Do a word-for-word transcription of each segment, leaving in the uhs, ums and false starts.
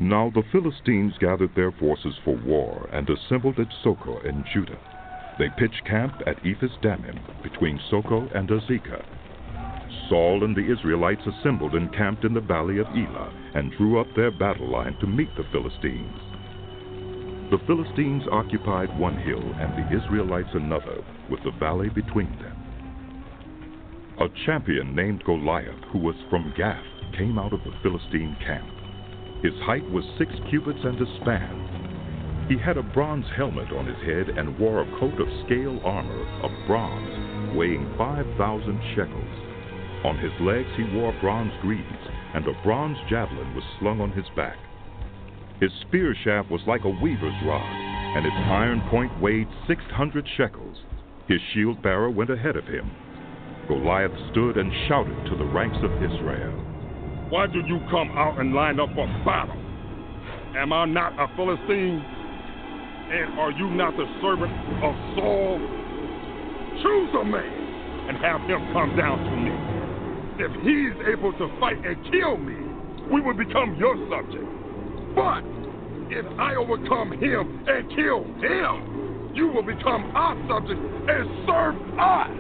Now the Philistines gathered their forces for war and assembled at Socoh in Judah. They pitched camp at Ephes-Dammim, between Socoh and Azekah. Saul and the Israelites assembled and camped in the valley of Elah and drew up their battle line to meet the Philistines. The Philistines occupied one hill and the Israelites another, with the valley between them. A champion named Goliath, who was from Gath, came out of the Philistine camp. His height was six cubits and a span. He had a bronze helmet on his head and wore a coat of scale armor of bronze, weighing five thousand shekels. On his legs he wore bronze greaves, and a bronze javelin was slung on his back. His spear shaft was like a weaver's rod, and its iron point weighed six hundred shekels. His shield bearer went ahead of him. Goliath stood and shouted to the ranks of Israel, "Why did you come out and line up for battle? Am I not a Philistine? And are you not the servant of Saul? Choose a man and have him come down to me. If he's able to fight and kill me, we will become your subject. But if I overcome him and kill him, you will become our subject and serve us."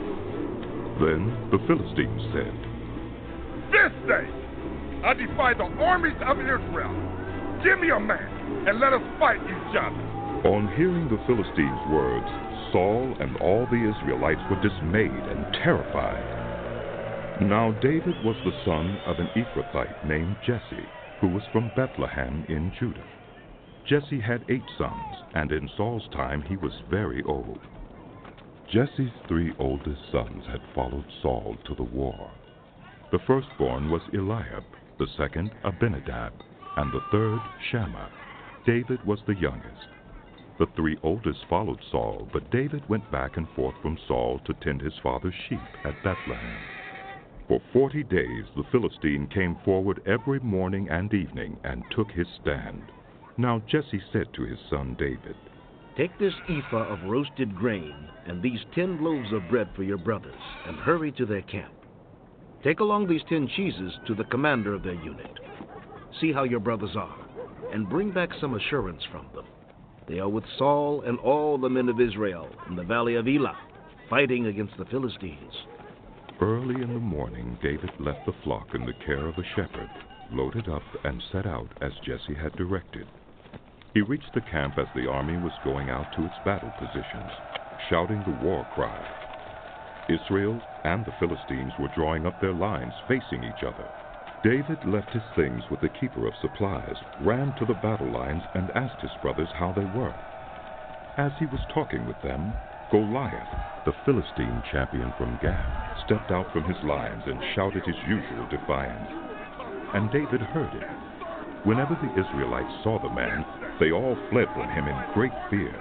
Then the Philistines said, "This day I defy the armies of Israel. Give me a man and let us fight each other." On hearing the Philistines' words, Saul and all the Israelites were dismayed and terrified. Now David was the son of an Ephrathite named Jesse, who was from Bethlehem in Judah. Jesse had eight sons, and in Saul's time he was very old. Jesse's three oldest sons had followed Saul to the war. The firstborn was Eliab, the second Abinadab, and the third Shammah. David was the youngest. The three oldest followed Saul, but David went back and forth from Saul to tend his father's sheep at Bethlehem. For forty days the Philistine came forward every morning and evening and took his stand. Now Jesse said to his son David, "Take this ephah of roasted grain and these ten loaves of bread for your brothers, and hurry to their camp. Take along these ten cheeses to the commander of their unit. See how your brothers are, and bring back some assurance from them. They are with Saul and all the men of Israel in the valley of Elah, fighting against the Philistines." Early in the morning David left the flock in the care of a shepherd, loaded up and set out as Jesse had directed. He reached the camp as the army was going out to its battle positions, shouting the war cry. Israel and the Philistines were drawing up their lines facing each other. David left his things with the keeper of supplies, ran to the battle lines, and asked his brothers how they were. As he was talking with them, Goliath, the Philistine champion from Gath, stepped out from his lines and shouted his usual defiance. And David heard it. Whenever the Israelites saw the man, they all fled from him in great fear.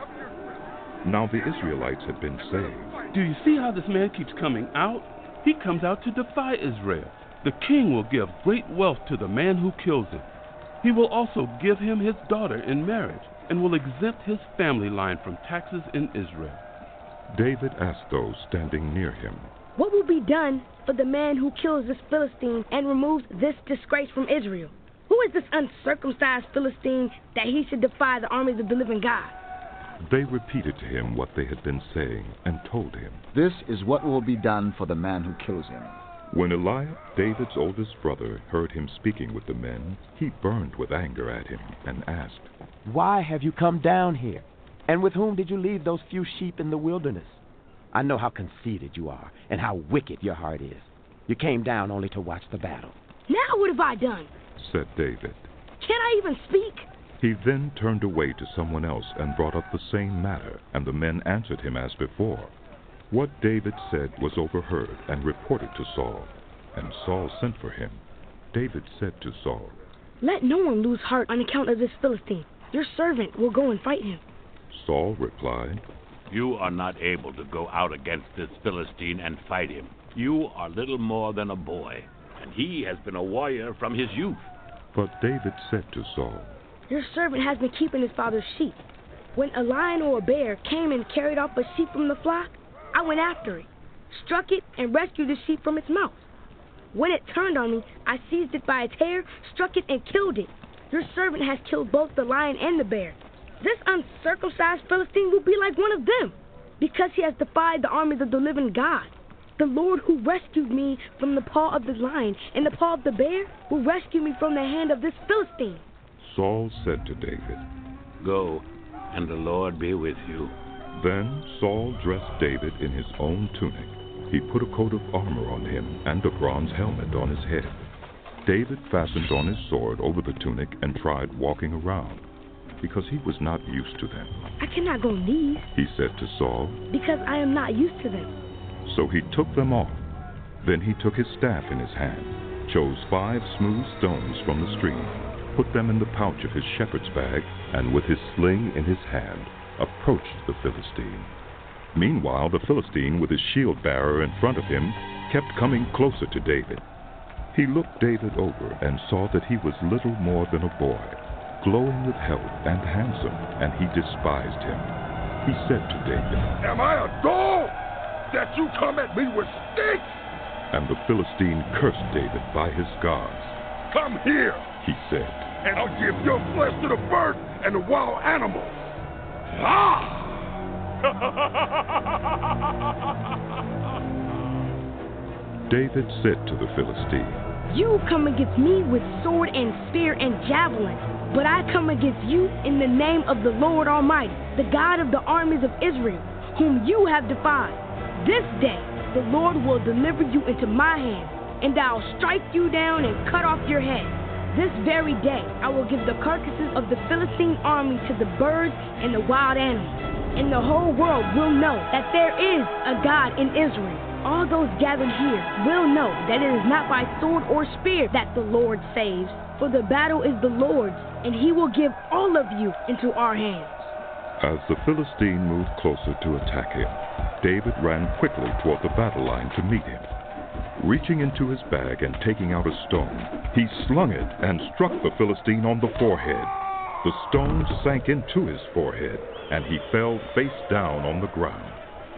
Now the Israelites had been saved. "Do you see how this man keeps coming out? He comes out to defy Israel. The king will give great wealth to the man who kills him. He will also give him his daughter in marriage, and will exempt his family line from taxes in Israel." David asked those standing near him, "What will be done for the man who kills this Philistine and removes this disgrace from Israel? Who is this uncircumcised Philistine that he should defy the armies of the living God?" They repeated to him what they had been saying and told him, "This is what will be done for the man who kills him." When Eliab, David's oldest brother, heard him speaking with the men, he burned with anger at him and asked, "Why have you come down here? And with whom did you leave those few sheep in the wilderness? I know how conceited you are and how wicked your heart is. You came down only to watch the battle." "Now what have I done?" said David. "Can't I even speak?" He then turned away to someone else and brought up the same matter, and the men answered him as before. What David said was overheard and reported to Saul, and Saul sent for him. David said to Saul, "Let no one lose heart on account of this Philistine. Your servant will go and fight him." Saul replied, "You are not able to go out against this Philistine and fight him. You are little more than a boy, and he has been a warrior from his youth." But David said to Saul, "Your servant has been keeping his father's sheep. When a lion or a bear came and carried off a sheep from the flock, I went after it, struck it, and rescued the sheep from its mouth. When it turned on me, I seized it by its hair, struck it, and killed it. Your servant has killed both the lion and the bear. This uncircumcised Philistine will be like one of them, because he has defied the armies of the living God. The Lord who rescued me from the paw of the lion and the paw of the bear will rescue me from the hand of this Philistine. Saul said to David, Go, and the Lord be with you. Then Saul dressed David in his own tunic. He put a coat of armor on him and a bronze helmet on his head. David fastened on his sword over the tunic and tried walking around, because he was not used to them. I cannot go in these, he said to Saul, because I am not used to them. So he took them off. Then he took his staff in his hand, chose five smooth stones from the stream, put them in the pouch of his shepherd's bag, and with his sling in his hand, approached the Philistine. Meanwhile, the Philistine, with his shield-bearer in front of him, kept coming closer to David. He looked David over and saw that he was little more than a boy, glowing with health and handsome, and he despised him. He said to David, Am I a dog that you come at me with sticks? And the Philistine cursed David by his gods. Come here, he said, and I'll give your flesh to the birds and the wild animals. Ah! David said to the Philistine, You come against me with sword and spear and javelin, but I come against you in the name of the Lord Almighty, the God of the armies of Israel, whom you have defied. This day the Lord will deliver you into my hand, and I'll strike you down and cut off your head. This very day I will give the carcasses of the Philistine army to the birds and the wild animals, and the whole world will know that there is a God in Israel. All those gathered here will know that it is not by sword or spear that the Lord saves, for the battle is the Lord's, and he will give all of you into our hands. As the Philistine moved closer to attack him, David ran quickly toward the battle line to meet him. Reaching into his bag and taking out a stone, he slung it and struck the Philistine on the forehead. The stone sank into his forehead, and he fell face down on the ground.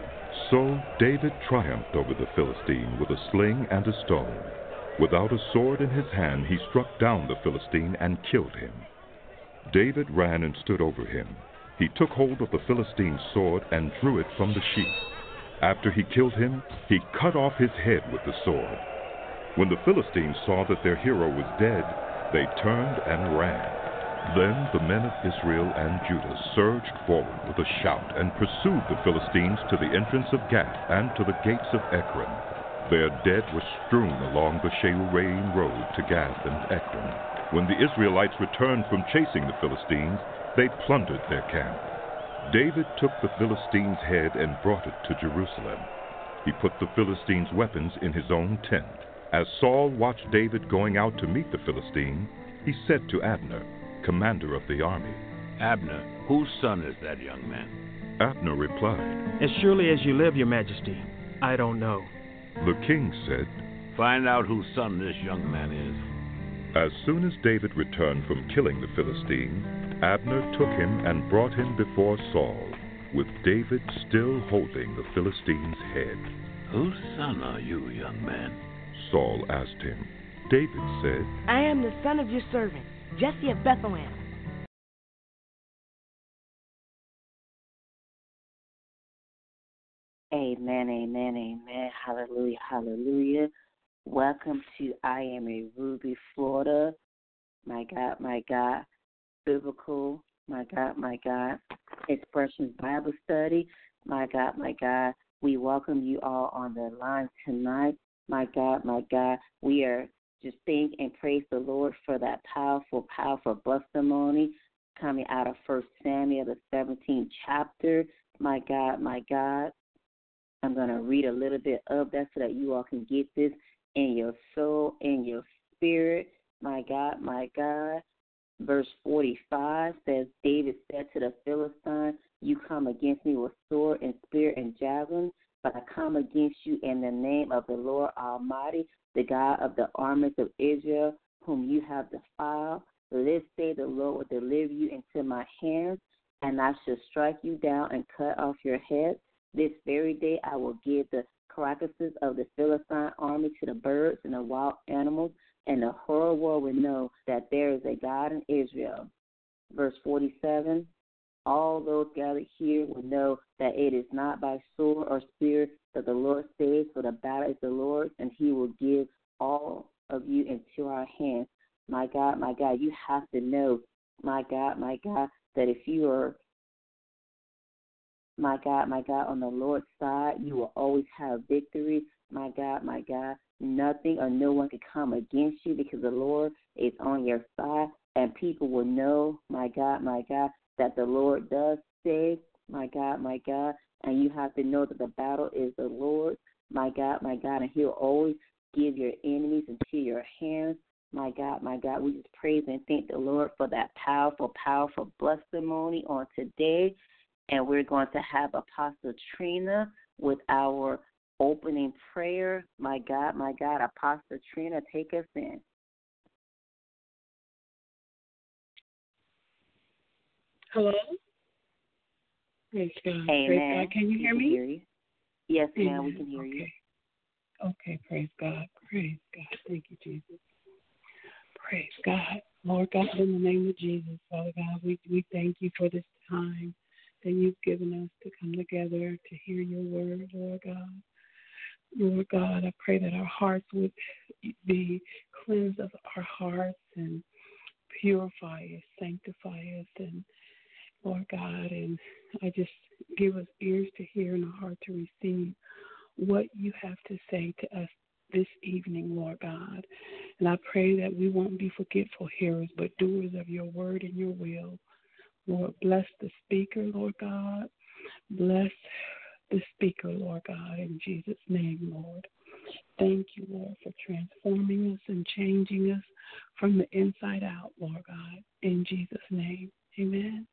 So David triumphed over the Philistine with a sling and a stone. Without a sword in his hand, he struck down the Philistine and killed him. David ran and stood over him. He took hold of the Philistine's sword and drew it from the sheath. After he killed him, he cut off his head with the sword. When the Philistines saw that their hero was dead, they turned and ran. Then the men of Israel and Judah surged forward with a shout and pursued the Philistines to the entrance of Gath and to the gates of Ekron. Their dead were strewn along the Sheruim road to Gath and Ekron. When the Israelites returned from chasing the Philistines, they plundered their camp. David took the Philistine's head and brought it to Jerusalem. He put the Philistine's weapons in his own tent. As Saul watched David going out to meet the Philistine, he said to Abner, commander of the army, Abner, whose son is that young man? Abner replied, As surely as you live, your majesty, I don't know. The king said, Find out whose son this young man is. As soon as David returned from killing the Philistine, Abner took him and brought him before Saul, with David still holding the Philistine's head. Whose son are you, young man? Saul asked him. David said, I am the son of your servant, Jesse of Bethlehem. Amen, amen, amen. Hallelujah, hallelujah. Welcome to I Am a Ruby, Florida. My God, my God. Biblical, my God, my God. Expressions Bible Study. My God, my God. We welcome you all on the line tonight. My God, my God. We are just thank and praise the Lord for that powerful, powerful testimony coming out of First Samuel, the seventeenth chapter. My God, my God. I'm going to read a little bit of that so that you all can get this in your soul, in your spirit. My God, my God. Verse forty-five says, David said to the Philistine, You come against me with sword and spear and javelin, but I come against you in the name of the Lord Almighty, the God of the armies of Israel, whom you have defiled. This day the Lord will deliver you into my hands, and I shall strike you down and cut off your head. This very day I will give the carcasses of the Philistine army to the birds and the wild animals, and the whole world will know that there is a God in Israel. Verse forty-seven, all those gathered here will know that it is not by sword or spear that the Lord saves, for the battle is the Lord's, and he will give all of you into our hands. My God, my God, you have to know, my God, my God, that if you are, my God, my God, on the Lord's side, you will always have victory. My God, my God, nothing or no one can come against you because the Lord is on your side, and people will know, my God, my God, that the Lord does save, my God, my God, and you have to know that the battle is the Lord's, my God, my God, and he'll always give your enemies into your hands. My God, my God, we just praise and thank the Lord for that powerful, powerful testimony on today. And we're going to have Apostle Trina with our opening prayer. My God, my God, Apostle Trina, take us in. Hello? Praise God. Amen. Praise God. Can you hear me? Hear you. Yes, ma'am, Amen. we can hear okay. you. Okay, praise God. Praise God. Thank you, Jesus. Praise God. Lord God, in the name of Jesus, Father God, we, we thank you for this time that you've given us to come together to hear your word, Lord God. Lord God, I pray that our hearts would be cleansed of our hearts and purify us, sanctify us, and Lord God, and I just give us ears to hear and a heart to receive what you have to say to us this evening, Lord God. And I pray that we won't be forgetful hearers, but doers of your word and your will. Lord, bless the speaker, Lord God. Bless the speaker, Lord God, in Jesus' name, Lord. Thank you, Lord, for transforming us and changing us from the inside out, Lord God, in Jesus' name. Amen.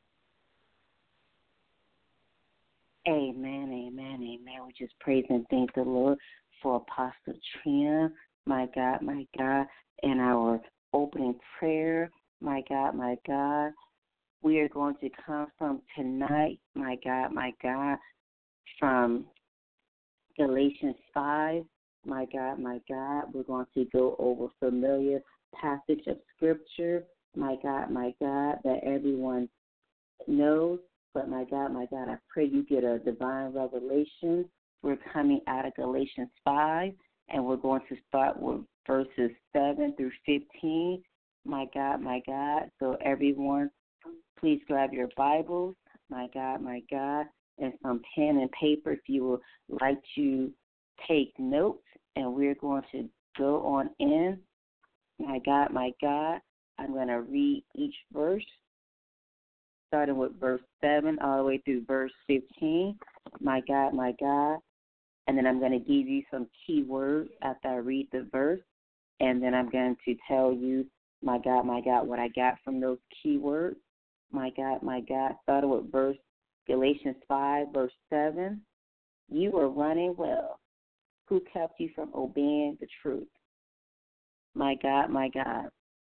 Amen, amen, amen. We just praise and thank the Lord for Apostle Trina, my God, my God, and our opening prayer, my God, my God. We are going to come from tonight, my God, my God, from Galatians five, my God, my God. We're going to go over familiar passage of Scripture, my God, my God, that everyone knows. But, my God, my God, I pray you get a divine revelation. We're coming out of Galatians five, and we're going to start with verses seven through fifteen. My God, my God. So, everyone, please grab your Bibles, my God, my God, and some pen and paper if you would like to take notes. And we're going to go on in. My God, my God, I'm going to read each verse, starting with verse seven all the way through verse fifteen. My God, my God. And then I'm going to give you some key words after I read the verse. And then I'm going to tell you, my God, my God, what I got from those key words. My God, my God. Starting with verse Galatians five, verse seven. You were running well. Who kept you from obeying the truth? My God, my God.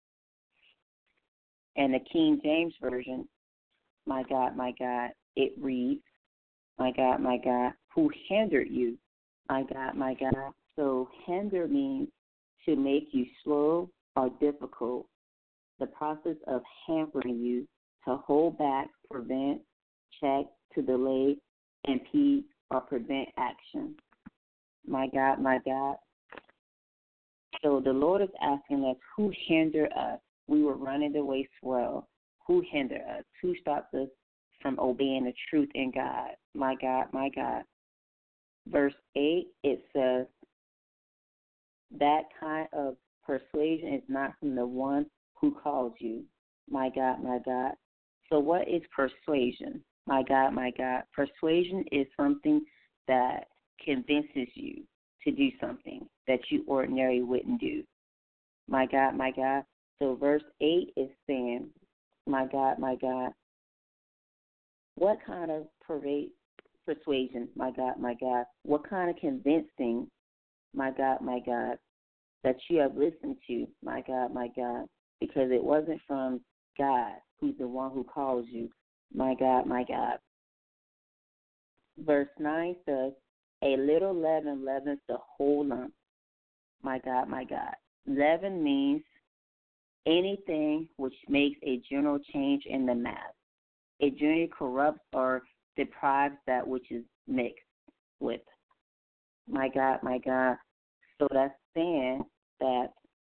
And the King James Version, my God, my God, it reads, my God, my God, who hindered you? My God, my God. So hinder means to make you slow or difficult. The process of hampering you, to hold back, prevent, check, to delay, impede, or prevent action. My God, my God. So the Lord is asking us, who hindered us? We were running the race well. Who hindered us? Who stopped us from obeying the truth in God? My God, my God. Verse eight, it says, that kind of persuasion is not from the one who calls you. My God, my God. So what is persuasion? My God, my God. Persuasion is something that convinces you to do something that you ordinarily wouldn't do. My God, my God. So verse eight is saying, my God, my God, what kind of pervade persuasion, my God, my God, what kind of convincing, my God, my God, that you have listened to, my God, my God, because it wasn't from God, who's the one who calls you, my God, my God. Verse nine says, a little leaven leavens the whole lump. My God, my God. Leaven means anything which makes a general change in the mass. It generally corrupts or deprives that which is mixed with. My God, my God. So that's saying that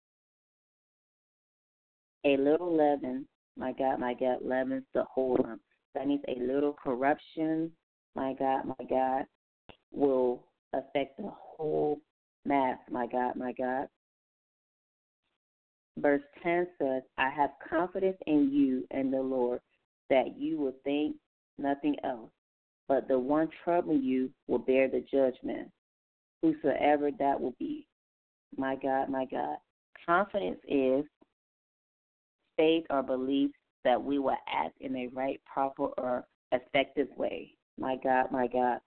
a little leaven, my God, my God, leavens the whole lump. That means a little corruption, my God, my God, will affect the whole mass, my God, my God. Verse ten says, I have confidence in you and the Lord that you will think nothing else, but the one troubling you will bear the judgment, whosoever that will be. My God, my God. Confidence is faith or belief that we will act in a right, proper, or effective way. My God, my God.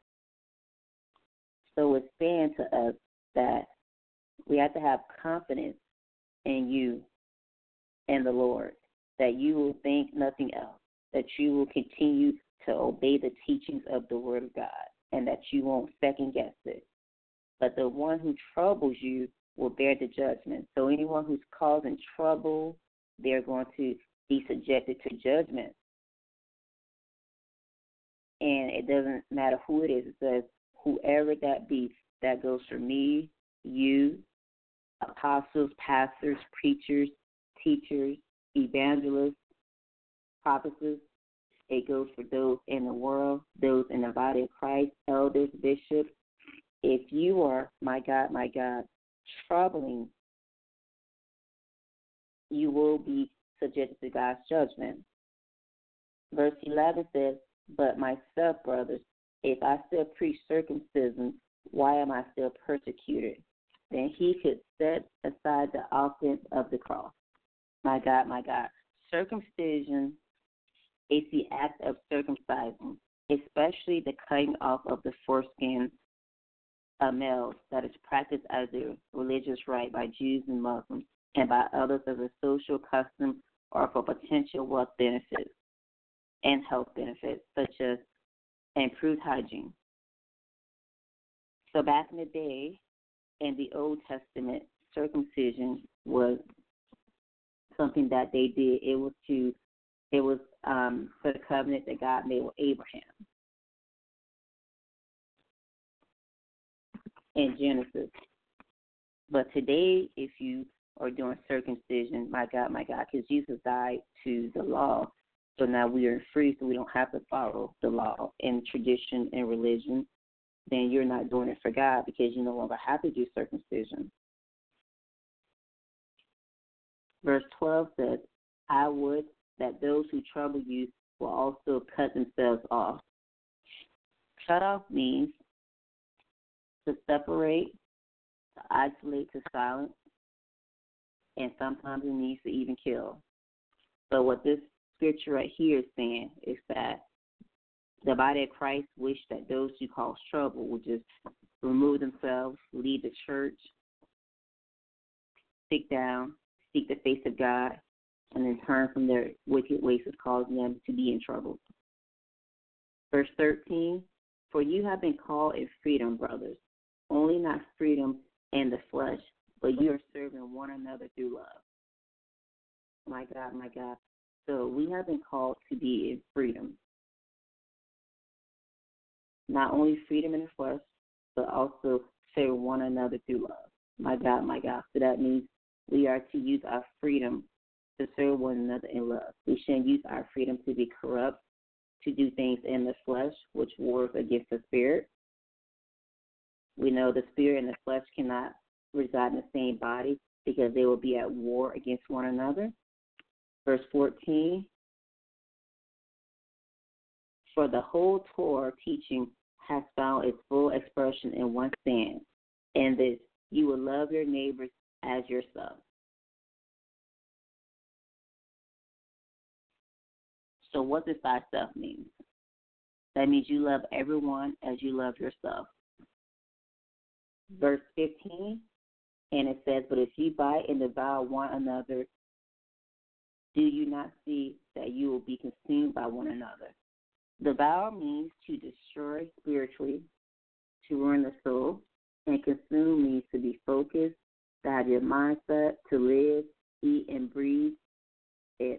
So it's saying to us that we have to have confidence in you and the Lord, that you will think nothing else, that you will continue to obey the teachings of the Word of God, and that you won't second guess it. But the one who troubles you will bear the judgment. So anyone who's causing trouble, they're going to be subjected to judgment. And it doesn't matter who it is. It says, whoever that be, that goes for me, you, apostles, pastors, preachers, teachers, evangelists, prophetess. It goes for those in the world, those in the body of Christ, elders, bishops. If you are, my God, my God, troubling, you will be subjected to God's judgment. Verse eleven says, but myself, brothers, if I still preach circumcision, why am I still persecuted? Then he could set aside the offense of the cross. My God, my God. Circumcision is the act of circumcising, especially the cutting off of the foreskin of males that is practiced as a religious rite by Jews and Muslims and by others as a social custom or for potential wealth benefits and health benefits, such as improved hygiene. So back in the day, in the Old Testament, circumcision was something that they did. It was to, it was um, for the covenant that God made with Abraham in Genesis. But today, if you are doing circumcision, my God, my God, because Jesus died to the law, so now we are free, so we don't have to follow the law and tradition and religion, then you're not doing it for God because you no longer have to do circumcision. Verse twelve says, I would that those who trouble you will also cut themselves off. Cut off means to separate, to isolate, to silence, and sometimes it means to even kill. So what this scripture right here is saying is that the body of Christ wish that those who cause trouble would just remove themselves, leave the church, sit down, seek the face of God, and then turn from their wicked ways of causing them to be in trouble. Verse thirteen, for you have been called in freedom, brothers, only not freedom in the flesh, but you are serving one another through love. My God, my God. So we have been called to be in freedom. Not only freedom in the flesh, but also serve one another through love. My God, my God. So that means we are to use our freedom to serve one another in love. We shouldn't use our freedom to be corrupt, to do things in the flesh, which wars against the spirit. We know the spirit and the flesh cannot reside in the same body because they will be at war against one another. Verse fourteen, for the whole Torah teaching has found its full expression in one stand, and this, you will love your neighbors as yourself. So what does thyself mean? That means you love everyone as you love yourself. Verse fifteen, and it says, but if you bite and devour one another, do you not see that you will be consumed by one another? Devour means to destroy spiritually, to ruin the soul, and consume means to be focused, to have your mindset to live, eat, and breathe it.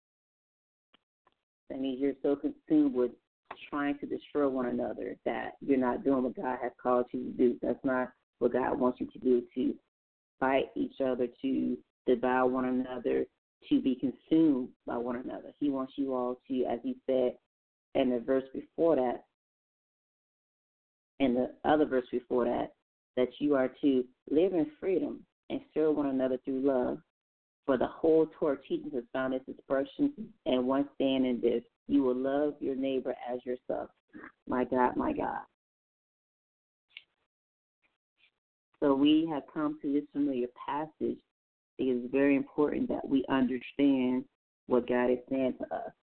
That means you're so consumed with trying to destroy one another that you're not doing what God has called you to do. That's not what God wants you to do, to fight each other, to devour one another, to be consumed by one another. He wants you all to, as he said in the verse before that, and the other verse before that, that you are to live in freedom and serve one another through love. For the whole Torah teachings has found its expression and one stand in this: you will love your neighbor as yourself. My God, my God. So we have come to this familiar passage. It is very important that we understand what God is saying to us.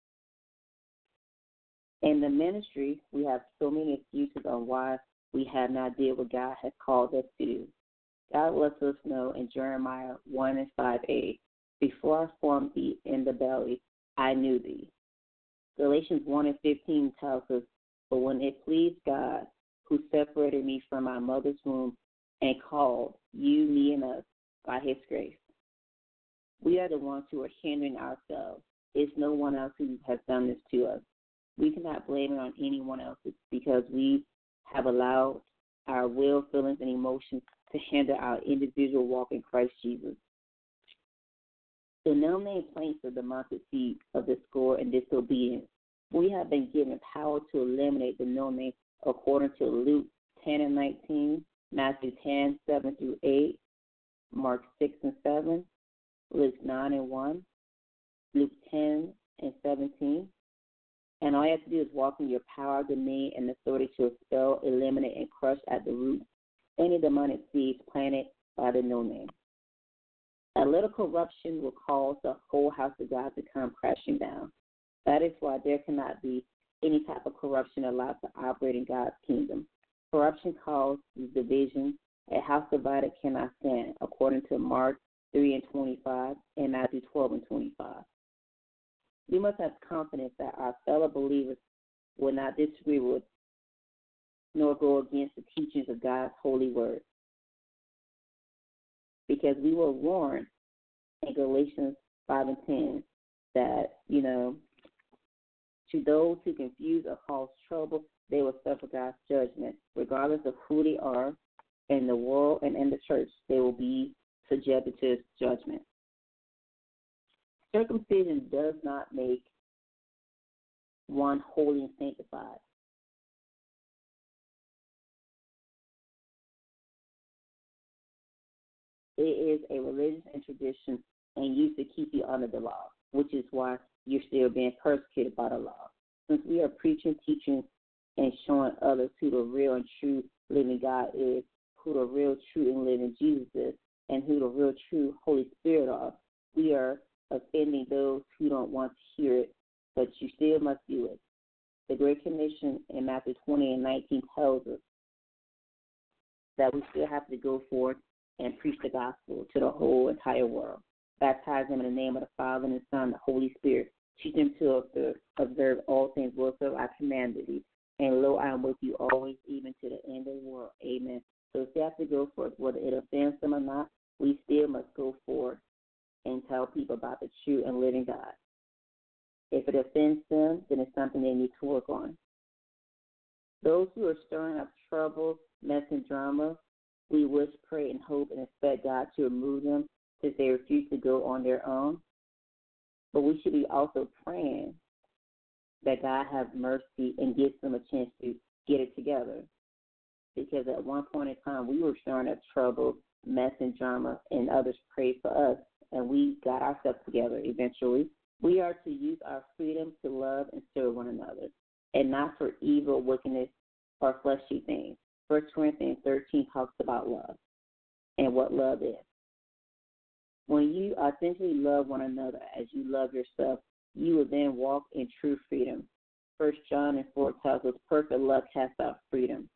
In the ministry, we have so many excuses on why we have not did what God has called us to do. God lets us know in Jeremiah one and five a, before I formed thee in the belly, I knew thee. Galatians one and fifteen tells us, but when it pleased God, who separated me from my mother's womb and called you, me, and us by his grace. We are the ones who are hindering ourselves. It's no one else who has done this to us. We cannot blame it on anyone else because we have allowed our will, feelings, and emotions to hinder our individual walk in Christ Jesus. The no-name plaintiffs are the mustard seed of discord and disobedience. We have been given power to eliminate the no-name according to Luke ten and nineteen, Matthew ten, seven through eight, Mark six and seven, Luke nine and one, Luke ten and seventeen. And all you have to do is walk in your power, dominion, and authority to expel, eliminate, and crush at the root any demonic seeds planted by the no-name. A little corruption will cause the whole house of God to come crashing down. That is why there cannot be any type of corruption allowed to operate in God's kingdom. Corruption causes division. A house divided cannot stand, according to Mark three and twenty-five and Matthew twelve and twenty-five. We must have confidence that our fellow believers will not disagree with nor go against the teachings of God's holy word. Because we were warned in Galatians five and ten that, you know, to those who confuse or cause trouble, they will suffer God's judgment. Regardless of who they are in the world and in the church, they will be subjected to his judgment. Circumcision does not make one holy and sanctified. It is a religious and tradition and used to keep you under the law, which is why you're still being persecuted by the law. Since we are preaching, teaching, and showing others who the real and true living God is, who the real, true, and living Jesus is, and who the real, true Holy Spirit are, we are offending those who don't want to hear it, but you still must do it. The Great Commission in Matthew twenty and nineteen tells us that we still have to go forth and preach the gospel to the whole entire world. Baptize them in the name of the Father and the Son and the Holy Spirit. Teach them to observe all things whatsoever I commanded thee. And lo, I am with you always, even to the end of the world. Amen. So if you have to go forth, whether it offends them or not, we still must go forth and tell people about the true and living God. If it offends them, then it's something they need to work on. Those who are stirring up trouble, mess, and drama, we wish, pray, and hope and expect God to remove them since they refuse to go on their own. But we should be also praying that God have mercy and gives them a chance to get it together. Because at one point in time, we were stirring up trouble, mess, and drama, and others prayed for us, and we got ourselves together eventually. We are to use our freedom to love and serve one another, and not for evil, wickedness, or fleshy things. First Corinthians thirteen talks about love and what love is. When you authentically love one another as you love yourself, you will then walk in true freedom. First John and four tells us perfect love casts out freedom.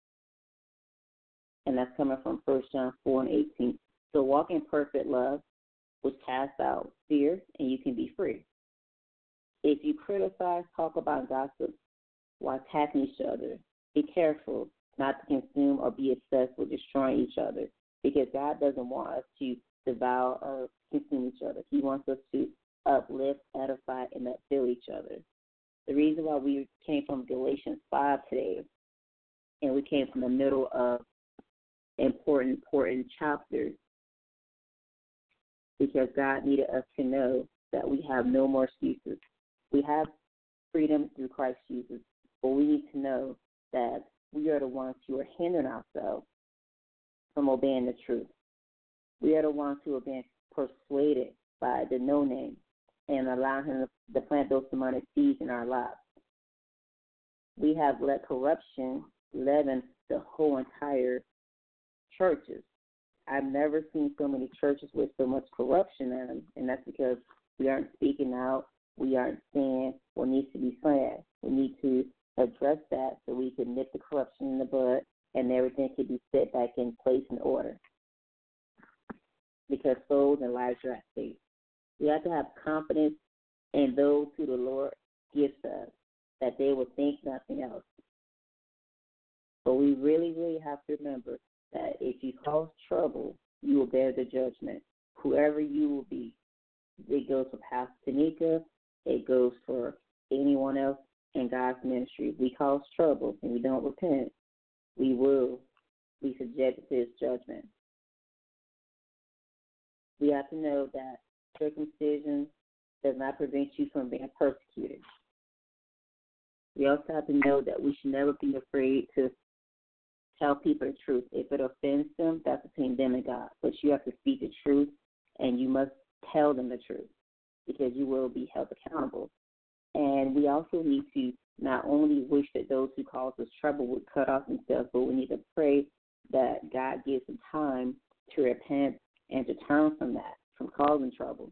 And that's coming from First John four and eighteen. So walk in perfect love, which casts out fear, and you can be free. If you criticize, talk about, gossip while attacking each other, be careful not to consume or be obsessed with destroying each other, because God doesn't want us to devour or consume each other. He wants us to uplift, edify, and upbuild each other. The reason why we came from Galatians five today, and we came from the middle of important, important chapters, because God needed us to know that we have no more excuses. We have freedom through Christ Jesus, but we need to know that we are the ones who are hindering ourselves from obeying the truth. We are the ones who have been persuaded by the no-name and allowing him to plant those demonic seeds in our lives. We have let corruption leaven the whole entire churches. I've never seen so many churches with so much corruption in them, and that's because we aren't speaking out. We aren't saying what needs to be said. We need to address that so we can nip the corruption in the bud and everything can be set back in place and order. Because souls and lives are at stake. We have to have confidence in those who the Lord gives us, that they will think nothing else. But we really, really have to remember that if you cause trouble, you will bear the judgment. Whoever you will be. It goes for Pastor Tanika. It goes for anyone else in God's ministry. If we cause trouble and we don't repent, we will be subjected to his judgment. We have to know that circumcision does not prevent you from being persecuted. We also have to know that we should never be afraid to tell people the truth. If it offends them, that's between them and God. But you have to speak the truth, and you must tell them the truth, because you will be held accountable. And we also need to not only wish that those who cause us trouble would cut off themselves, but we need to pray that God gives them time to repent and to turn from that, from causing trouble.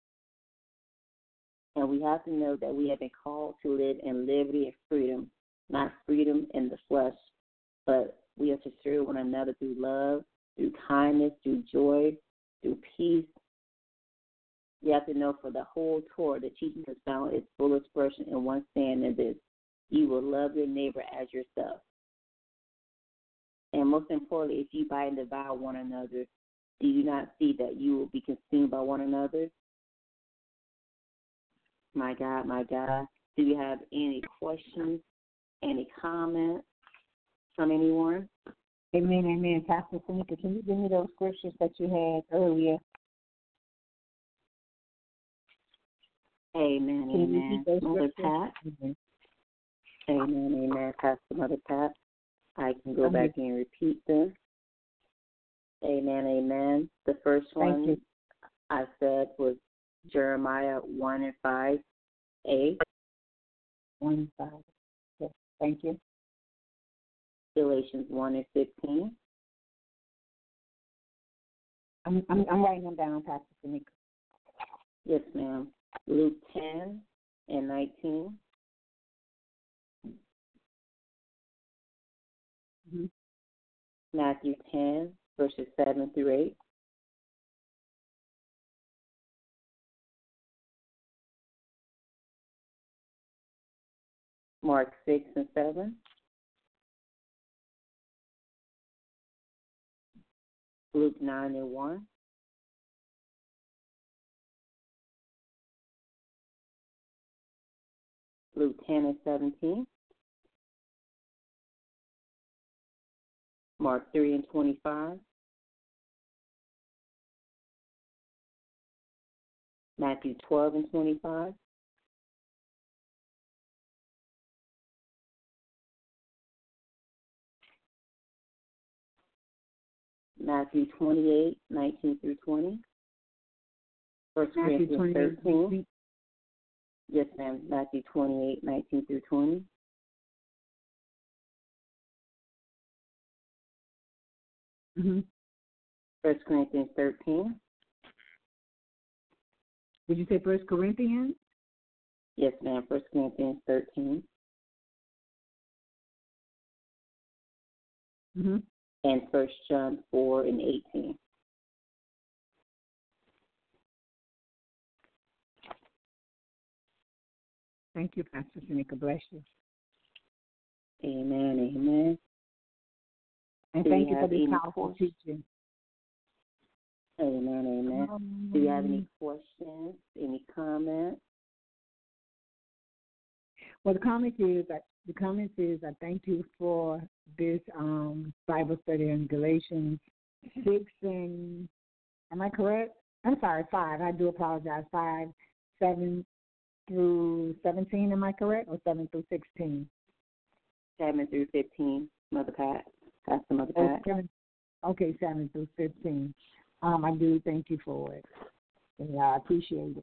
And we have to know that we have been called to live in liberty and freedom, not freedom in the flesh, but we are to serve one another through love, through kindness, through joy, through peace. You have to know for the whole Torah, the teaching has found its full expression in one saying, and this: you will love your neighbor as yourself. And most importantly, if you bite and devour one another, do you not see that you will be consumed by one another? My God, my God. Do you have any questions, any comments from anyone? Amen, amen. Pastor Tanika, can you give me those scriptures that you had earlier? Amen, Can amen. you Mother Pat. Mm-hmm. Amen, amen. Pastor Mother Pat. I can go back and repeat them. Amen, amen. The first one I said was Jeremiah one and five A. one and five. Yes, thank you. Galatians one and fifteen. I'm, I'm, I'm writing them down, Pastor Tanika. Yes, ma'am. Luke ten and nineteen. Mm-hmm. Matthew ten, verses seven through eight. Mark six and seven. Luke nine and one. Luke ten and seventeen. Mark three and twenty-five. Matthew twelve and twenty-five. Matthew twenty-eight, nineteen through twenty. First Corinthians thirteen. Yes, ma'am. Matthew twenty-eight, nineteen through twenty. Mm-hmm. First Corinthians thirteen. Did you say First Corinthians? Yes, ma'am. First Corinthians thirteen. Mm-hmm. And First John four and eighteen. Thank you, Pastor Tanika. Bless you. Amen, amen. And Do thank you you for this any powerful questions? teaching. Amen, amen. Um, Do you have any questions, any comments? Well, the comment is that the comment is I thank you for this um, Bible study in Galatians six and am I correct? I'm sorry, five. I do apologize. Five, seven through seventeen. Am I correct, or seven through sixteen? Seven through fifteen, Mother Pat. Pastor Mother Oh, Pat. seven, okay, seven through fifteen. Um, I do thank you for it, and I appreciate it.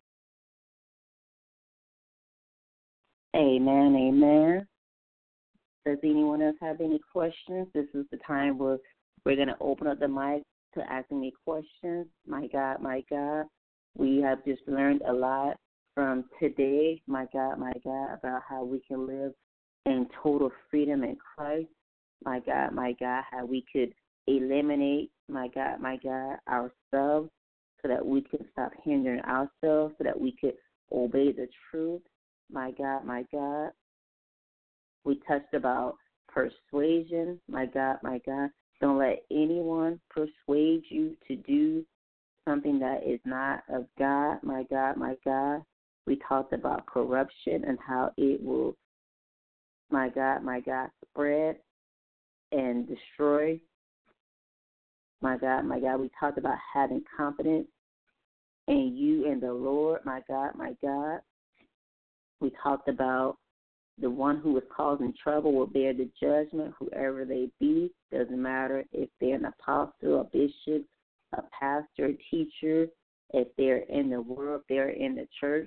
Amen, amen. Does anyone else have any questions? This is the time where we're going to open up the mic to ask any questions. My God, my God, we have just learned a lot from today, my God, my God, about how we can live in total freedom in Christ. My God, my God, how we could eliminate, my God, my God, ourselves so that we could stop hindering ourselves, so that we could obey the truth. My God, my God. We touched about persuasion. My God, my God. Don't let anyone persuade you to do something that is not of God. My God, my God. We talked about corruption and how it will, my God, my God, spread and destroy. My God, my God. We talked about having confidence in you and the Lord. My God, my God. We talked about the one who is causing trouble will bear the judgment, whoever they be. Doesn't matter if they're an apostle, a bishop, a pastor, a teacher, if they're in the world, if they're in the church.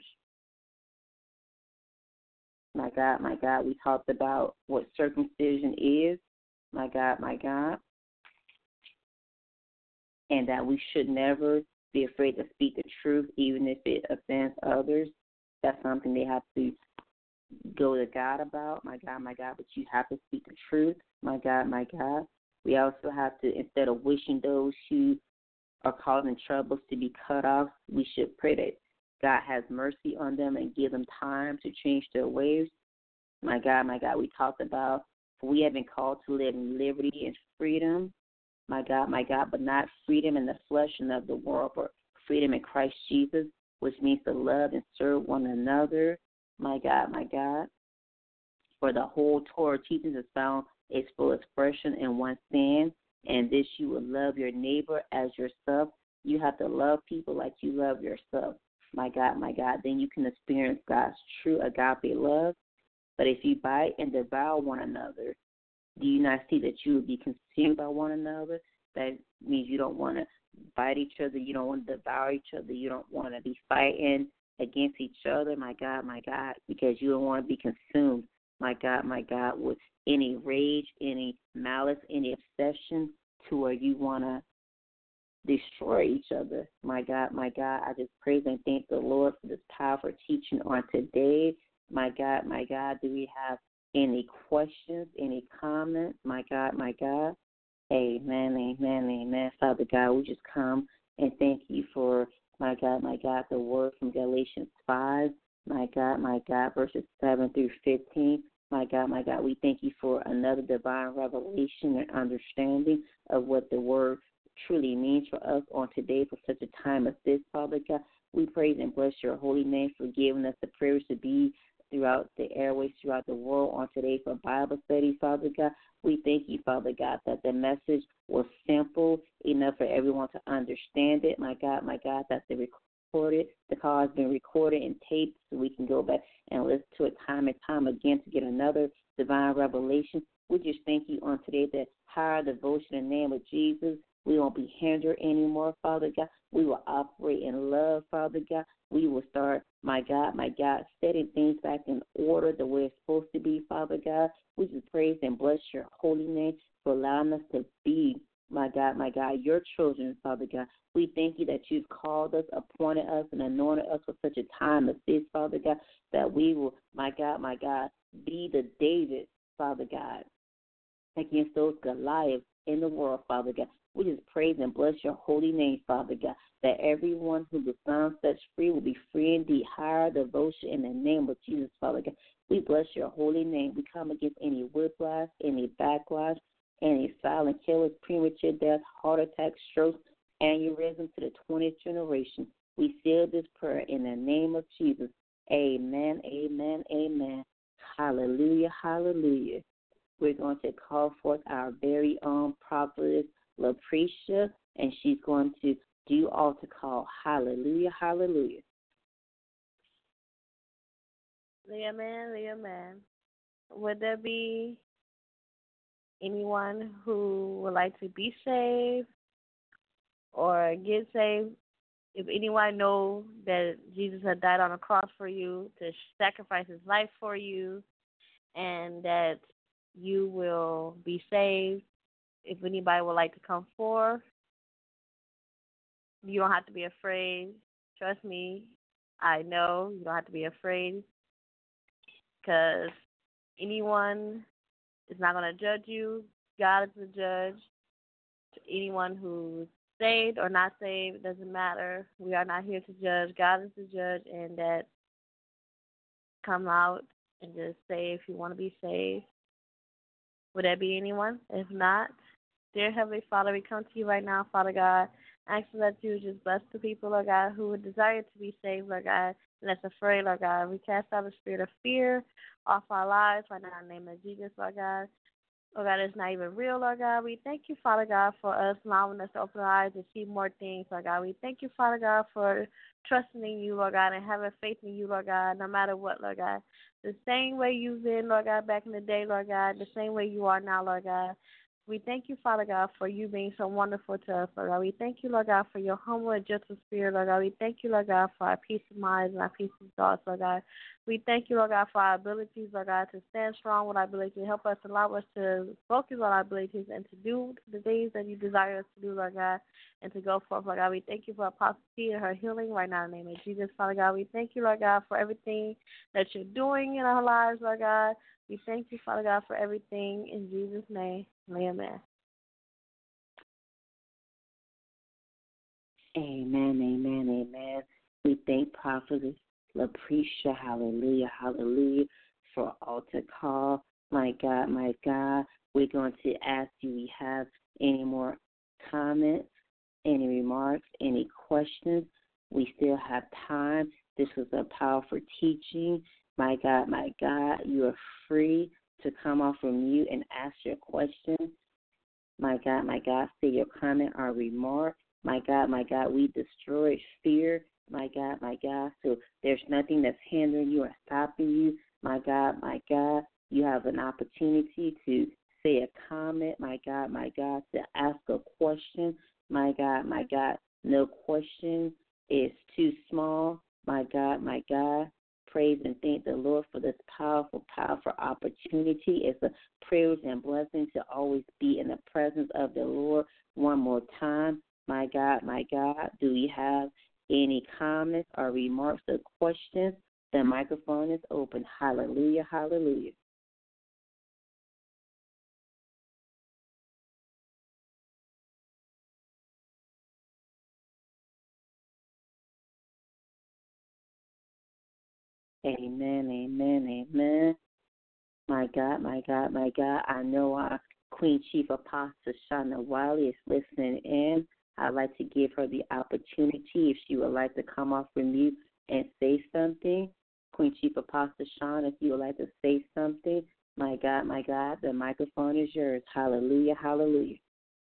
My God, my God, we talked about what circumcision is. My God, my God. And that we should never be afraid to speak the truth, even if it offends others. That's something they have to go to God about. My God, my God, but you have to speak the truth. My God, my God. We also have to, instead of wishing those who are causing troubles to be cut off, we should pray that God has mercy on them and give them time to change their ways. My God, my God, we talked about we have been called to live in liberty and freedom. My God, my God, but not freedom in the flesh and of the world, but freedom in Christ Jesus, which means to love and serve one another. My God, my God. For the whole Torah teachings is found its full expression in one sin, and this you will love your neighbor as yourself. You have to love people like you love yourself. My God, my God. Then you can experience God's true agape love. But if you bite and devour one another, do you not see that you will be consumed by one another? That means you don't want to bite each other. You don't want to devour each other. You don't want to be fighting against each other, my God, my God, because you don't want to be consumed, my God, my God, with any rage, any malice, any obsession to where you want to destroy each other. My God, my God, I just praise and thank the Lord for this powerful teaching on today. My God, my God, do we have any questions, any comments? My God, my God. Amen, amen, amen. Father God, we just come and thank you for, my God, my God, the word from Galatians five, my God, my God, verses seven through fifteen. My God, my God, we thank you for another divine revelation and understanding of what the word truly means for us on today for such a time as this, Father God. We praise and bless your holy name for giving us the privilege to be throughout the airways, throughout the world on today for Bible study, Father God. We thank you, Father God, that the message was simple enough for everyone to understand it. My God, my God, that the recorded, the call has been recorded and taped so we can go back and listen to it time and time again to get another divine revelation. We just thank you on today that higher devotion in the name of Jesus, we won't be hindered anymore, Father God. We will operate in love, Father God. We will start, my God, my God, setting things back in order the way it's supposed to be, Father God. We just praise and bless your holy name for allowing us to be, my God, my God, your children, Father God. We thank you that you've called us, appointed us, and anointed us for such a time as this, Father God, that we will, my God, my God, be the David, Father God, against those Goliaths in the world, Father God. We just praise and bless your holy name, Father God, that everyone who the Son sets free will be free indeed. Higher devotion in the name of Jesus, Father God. We bless your holy name. We come against any whiplash, any backlash, any silent killers, premature death, heart attacks, strokes, aneurysm to the twentieth generation. We seal this prayer in the name of Jesus. Amen, amen, amen. Hallelujah, hallelujah. We're going to call forth our very own prophetess, LaPrisha, and she's going to do altar call. Hallelujah, hallelujah. Amen, amen. Would there be anyone who would like to be saved or get saved? If anyone knows that Jesus had died on the cross for you, to sacrifice his life for you, and that you will be saved, if anybody would like to come forth, you don't have to be afraid. Trust me, I know you don't have to be afraid, because anyone is not going to judge you. God is the judge. To anyone who's saved or not saved, it doesn't matter. We are not here to judge. God is the judge, and that come out and just say if you want to be saved. Would there be anyone? If not, dear Heavenly Father, we come to you right now, Father God, asking that you just bless the people, Lord God, who would desire to be saved, Lord God, and that's afraid, Lord God. We cast out the spirit of fear off our lives right now in the name of Jesus, Lord God. Lord God, it's not even real, Lord God. We thank you, Father God, for us allowing us to open our eyes and see more things, Lord God. We thank you, Father God, for trusting in you, Lord God, and having faith in you, Lord God, no matter what, Lord God. The same way you've been, Lord God, back in the day, Lord God, the same way you are now, Lord God. We thank you, Father God, for you being so wonderful to us, Lord God. We thank you, Lord God, for your humble and gentle spirit, Lord God. We thank you, Lord God, for our peace of mind and our peace of thoughts, Lord God. We thank you, Lord God, for our abilities, Lord God, to stand strong with our ability, to help us, allow us to focus on our abilities and to do the things that you desire us to do, Lord God, and to go forth, Lord God. We thank you for Apostle T and her healing right now in the name of Jesus, Father God. We thank you, Lord God, for everything that you're doing in our lives, Lord God. We thank you, Father God, for everything in Jesus' name. Amen. Amen, amen, amen. We thank Prophetess LaPrisha, hallelujah, hallelujah, for altar call. My God, my God, we're going to ask you, we have any more comments, any remarks, any questions. We still have time. This was a powerful teaching. My God, my God, you are free to come off from mute and ask your question. My God, my God, say your comment or remark. My God, my God, we destroyed fear. My God, my God, so there's nothing that's hindering you or stopping you. My God, my God, you have an opportunity to say a comment. My God, my God, to ask a question. My God, my God, no question is too small. My God, my God, praise and thank the Lord for this powerful, powerful opportunity. It's a privilege and blessing to always be in the presence of the Lord. One more time. My God, my God, do we have any comments or remarks or questions? The microphone is open. Hallelujah, hallelujah. Amen, amen, amen. My God, my God, my God, I know our Queen Chief Apostle Shauna Wiley is listening in. I'd like to give her the opportunity if she would like to come off from mute and say something. Queen Chief Apostle Shawn, if you would like to say something, my God, my God, the microphone is yours. Hallelujah, hallelujah.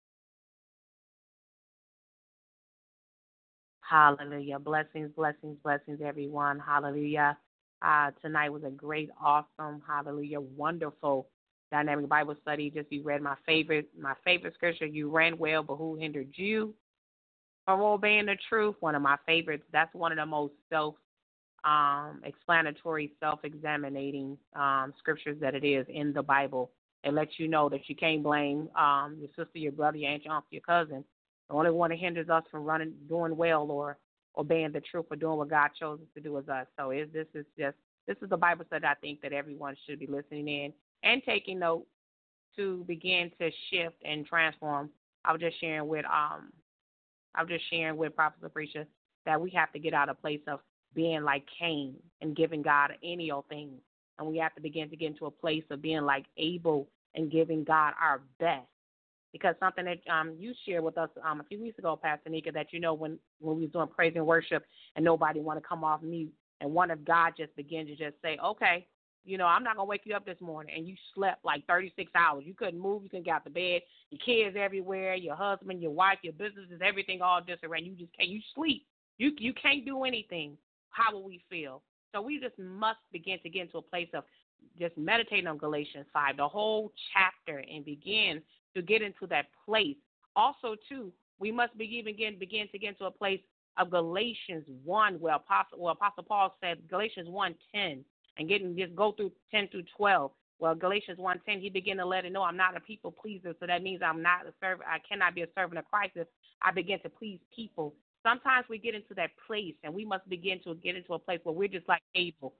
Hallelujah. Blessings, blessings, blessings, everyone. Hallelujah. Uh, tonight was a great, awesome, hallelujah, wonderful, dynamic Bible study. Just you read my favorite, my favorite scripture. You ran well, but who hindered you from obeying the truth? One of my favorites. That's one of the most self um, explanatory, self-examining um, scriptures that it is in the Bible. It lets you know that you can't blame um, your sister, your brother, your aunt, your uncle, your cousin. The only one that hinders us from running, doing well, or obeying the truth, or doing what God chose us to do is us. So it, this is just this is the Bible study I think that everyone should be listening in and taking note to begin to shift and transform. I was just sharing with um, I was just sharing with Prophet LaPrisha that we have to get out of a place of being like Cain and giving God any old thing, and we have to begin to get into a place of being like Abel and giving God our best. because something that um, you shared with us um, a few weeks ago, Pastor Nika, that, you know, when, when we was doing praise and worship and nobody want to come off mute, and one of God just began to just say, okay, you know, I'm not going to wake you up this morning, and you slept like thirty-six hours. You couldn't move. You couldn't get out the bed. Your kids everywhere, your husband, your wife, your businesses, everything all disarray. You just can't. You sleep. You, you can't do anything. How will we feel? So we just must begin to get into a place of just meditating on Galatians five, the whole chapter, and begin to get into that place. Also, too, we must begin, begin, begin to get into a place of Galatians one, where Apostle, where Apostle Paul said, Galatians one ten, and getting just go through ten through twelve. Well, Galatians one ten, he began to let it know I'm not a people pleaser, so that means I'm not a servant. I cannot be a servant of Christ if I begin to please people. Sometimes we get into that place, and we must begin to get into a place where we're just like Abel,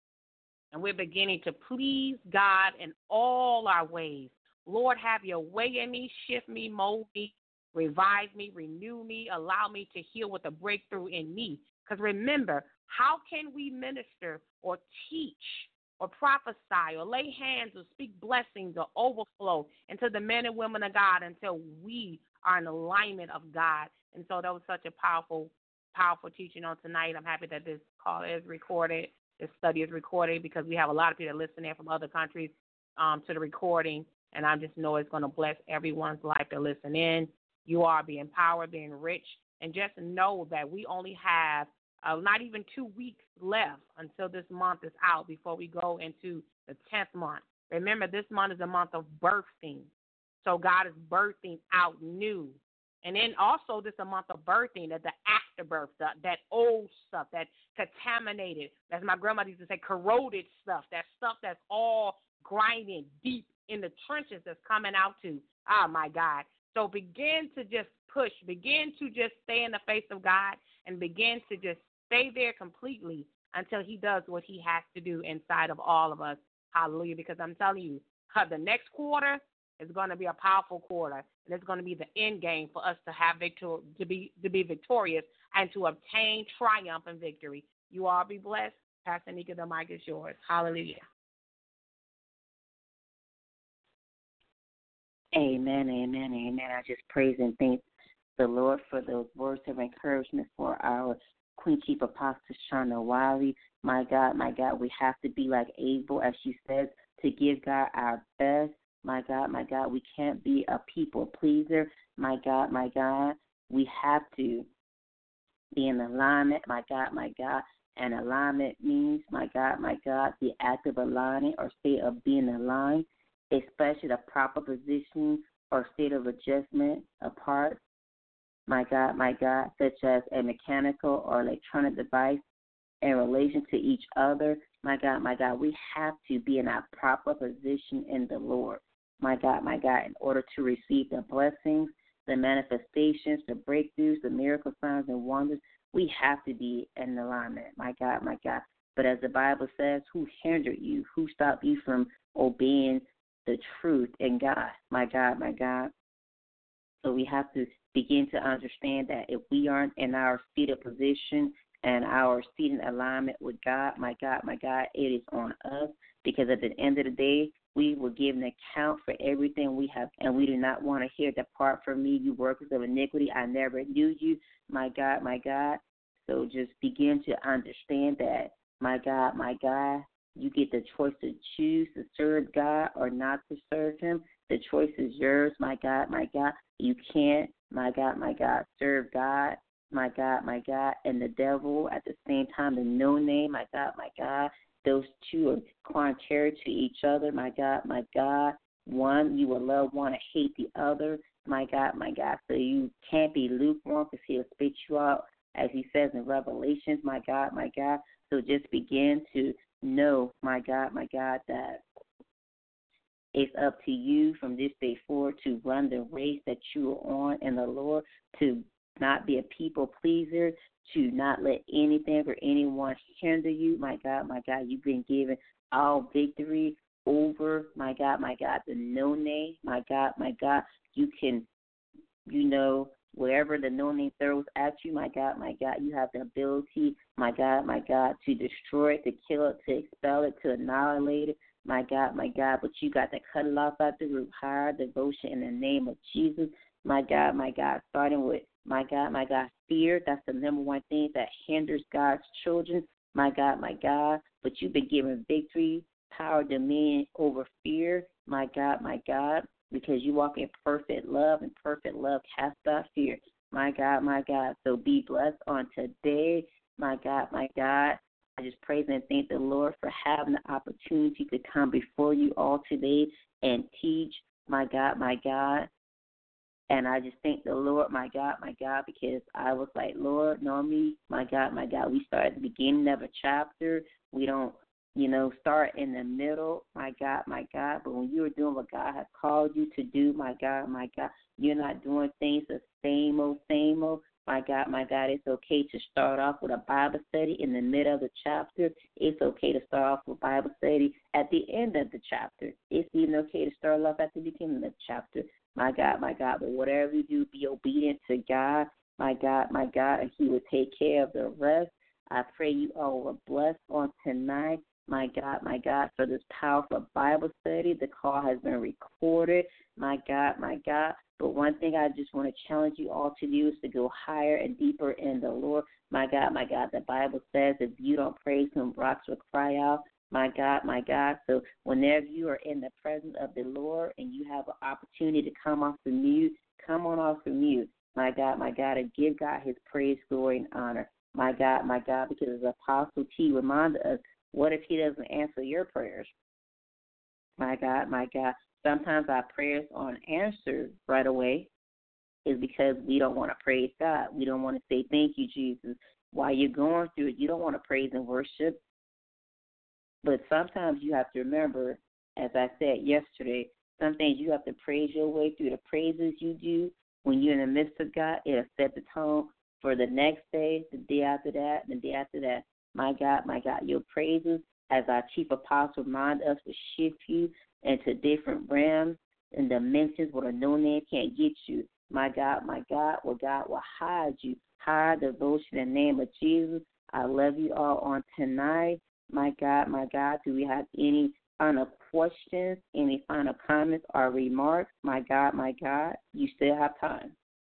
and we're beginning to please God in all our ways. Lord, have your way in me, shift me, mold me, revive me, renew me, allow me to heal with a breakthrough in me. Because remember, how can we minister or teach or prophesy or lay hands or speak blessings or overflow into the men and women of God until we are in alignment of God? And so that was such a powerful, powerful teaching on tonight. I'm happy that this call is recorded, this study is recorded, because we have a lot of people listening from other countries um, to the recording, and I just know it's going to bless everyone's life to listen in. You are being empowered, being rich, and just know that we only have uh, not even two weeks left until this month is out before we go into the tenth month. Remember, this month is a month of birthing, so God is birthing out new. And then also this is a month of birthing, that the afterbirth, the, that old stuff, that contaminated, as my grandmother used to say, corroded stuff, that stuff that's all grinding deep in the trenches that's coming out to, oh, my God. So begin to just push, begin to just stay in the face of God, and begin to just stay there completely until he does what he has to do inside of all of us. Hallelujah. Because I'm telling you, the next quarter is going to be a powerful quarter, and it's going to be the end game for us to have victor- to be to be victorious and to obtain triumph and victory. You all be blessed. Pastor Nika, the mic is yours. Hallelujah. Amen, amen, amen. I just praise and thank the Lord for those words of encouragement for our Queen Chief Apostle Shana Wiley. My God, my God, we have to be like Abel, as she says, to give God our best. My God, my God, we can't be a people pleaser. My God, my God, we have to be in alignment. My God, my God, and alignment means, my God, my God, the act of aligning or state of being aligned, especially the proper position or state of adjustment of parts. My God, my God, such as a mechanical or electronic device in relation to each other. My God, my God, we have to be in our proper position in the Lord. My God, my God, in order to receive the blessings, the manifestations, the breakthroughs, the miracle signs and wonders, we have to be in alignment. My God, my God. But as the Bible says, who hindered you? Who stopped you from obeying the truth in God? My God, my God. So we have to begin to understand that if we aren't in our seated position and our seated alignment with God, my God, my God, it is on us, because at the end of the day, we will give an account for everything we have, and we do not want to hear, depart from me, you workers of iniquity, I never knew you, my God, my God. So just begin to understand that, my God, my God, you get the choice to choose to serve God or not to serve him. The choice is yours, my God, my God. You can't, my God, my God, serve God, my God, my God, and the devil at the same time, the no name, my God, my God. Those two are contrary to each other, my God, my God. One, you will love one and hate the other, my God, my God. So you can't be lukewarm, because he'll spit you out, as he says in Revelations, my God, my God. So just begin to know, my God, my God, that it's up to you from this day forward to run the race that you are on in the Lord, to not be a people pleaser, to not let anything or anyone hinder you. My God, my God, you've been given all victory over, my God, my God, the no name. My God, my God, you can, you know, Wherever the no-name throws at you, my God, my God, you have the ability, my God, my God, to destroy it, to kill it, to expel it, to annihilate it, my God, my God. But you got to cut it off at the root. Higher devotion in the name of Jesus, my God, my God. Starting with, my God, my God, fear. That's the number one thing that hinders God's children, my God, my God. But you've been given victory, power, dominion over fear, my God, my God, because you walk in perfect love, and perfect love casts out fear. My God, my God. So be blessed on today, my God, my God. I just praise and thank the Lord for having the opportunity to come before you all today and teach, my God, my God. And I just thank the Lord, my God, my God, because I was like, Lord, normally, my God, my God, we start at the beginning of a chapter. We don't, you know, start in the middle, my God, my God. But when you are doing what God has called you to do, my God, my God, you're not doing things the same old, same old. My God, my God, it's okay to start off with a Bible study in the middle of the chapter. It's okay to start off with Bible study at the end of the chapter. It's even okay to start off at the beginning of the chapter. My God, my God, but whatever you do, be obedient to God, my God, my God, and He will take care of the rest. I pray you all were blessed on tonight, my God, my God, for this powerful Bible study. The call has been recorded, my God, my God. But one thing I just want to challenge you all to do is to go higher and deeper in the Lord. My God, my God, the Bible says if you don't praise Him, rocks will cry out. My God, my God. So whenever you are in the presence of the Lord and you have an opportunity to come off the mute, come on off the mute. My God, my God, and give God His praise, glory, and honor. My God, my God, because as Apostle T reminded us, what if He doesn't answer your prayers? My God, my God. Sometimes our prayers aren't answered right away is because we don't want to praise God. We don't want to say, thank you, Jesus. While you're going through it, you don't want to praise and worship. But sometimes you have to remember, as I said yesterday, some things you have to praise your way through. The praises you do when you're in the midst of God, it'll set the tone for the next day, the day after that, the day after that. My God, my God, your praises, as our chief apostle reminded us, will shift you into different realms and dimensions where no man can't get you. My God, my God, where God will hide you. Hide devotion in the name of Jesus. I love you all on tonight. My God, my God, do we have any final questions, any final comments or remarks? My God, my God, you still have time.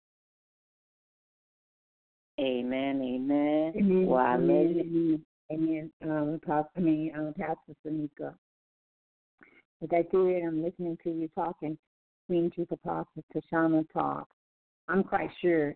Amen, amen. Amen. Well, I amen, love you. Amen. Um, Pastor, I mean, um, Pastor Sanika. As I said, I'm listening to you talking, Queen Chief Apostle Tashana talk. I'm quite sure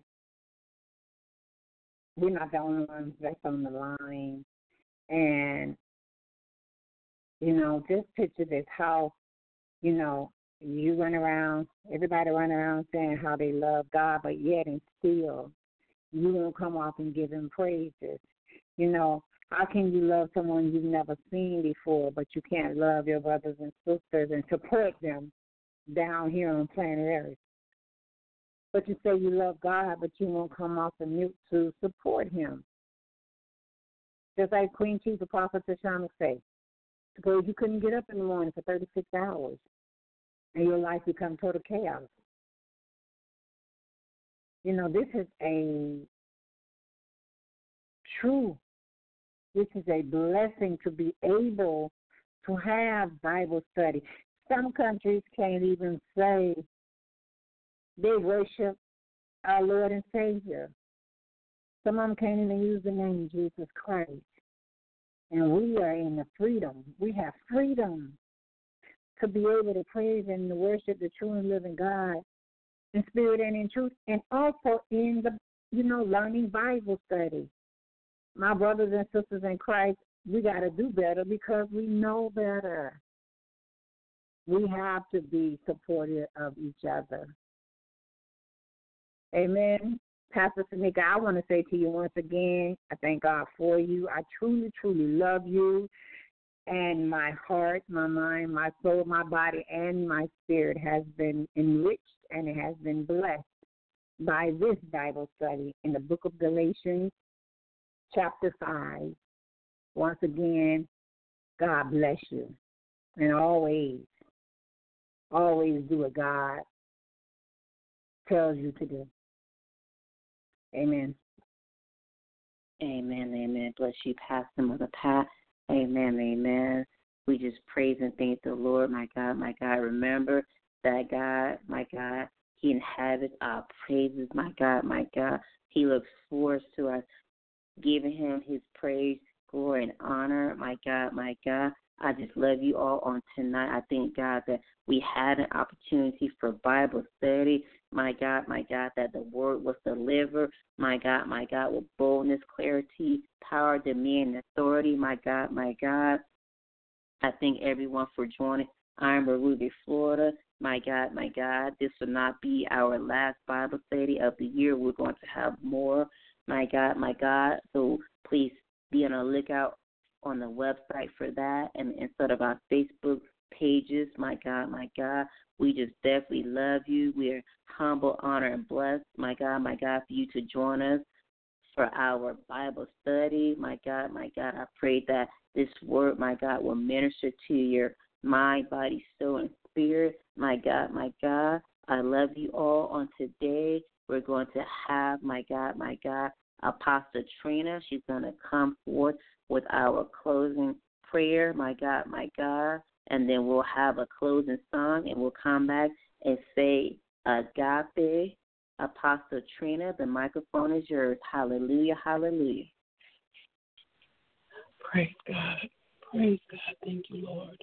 we're not the only ones that's on the line. And, you know, just picture this, how, you know, you run around, everybody run around saying how they love God, but yet and still you won't come off and give Him praises. You know, how can you love someone you've never seen before, but you can't love your brothers and sisters and support them down here on planet Earth? But you say you love God, but you won't come off the mute to support Him. Just like Queen Chief Apostle Tashana say, suppose you couldn't get up in the morning for thirty-six hours and your life become total chaos. You know, this is a true, this is a blessing to be able to have Bible study. Some countries can't even say they worship our Lord and Savior. Some of them can't even use the name Jesus Christ. And we are in the freedom. We have freedom to be able to praise and to worship the true and living God in spirit and in truth, and also in the, you know, learning Bible study. My brothers and sisters in Christ, we got to do better because we know better. We have to be supportive of each other. Amen. Pastor Sanika, I want to say to you once again, I thank God for you. I truly, truly love you. And my heart, my mind, my soul, my body, and my spirit has been enriched and it has been blessed by this Bible study in the book of Galatians, chapter five. Once again, God bless you. And always, always do what God tells you to do. Amen. Amen, amen. Bless you, Pastor Mother Pat. Amen, amen. We just praise and thank the Lord, my God, my God. Remember that God, my God, He inhabits our praises, my God, my God. He looks forward to us giving Him His praise, glory, and honor, my God, my God. I just love you all on tonight. I thank God that we had an opportunity for Bible study. My God, my God, that the word was delivered. My God, my God, with boldness, clarity, power, dominion, and authority. My God, my God. I thank everyone for joining I'm a Ruby, Florida. My God, my God, this will not be our last Bible study of the year. We're going to have more. My God, my God. So please be on the lookout on the website for that, and instead of our Facebook pages. My God, my God, we just definitely love you. We're humble, honored, and blessed, my God, my God, for you to join us for our Bible study. My God, my God, I pray that this word, my God, will minister to your mind, body, soul, and spirit. My God, my God, I love you all on today. We're going to have, my God, my God, Apostle Trina. She's going to come forth with our closing prayer, my God, my God, and then we'll have a closing song, and we'll come back and say agape. Apostle Trina, the microphone is yours. Hallelujah, hallelujah. Praise God. Praise God. Thank you, Lord.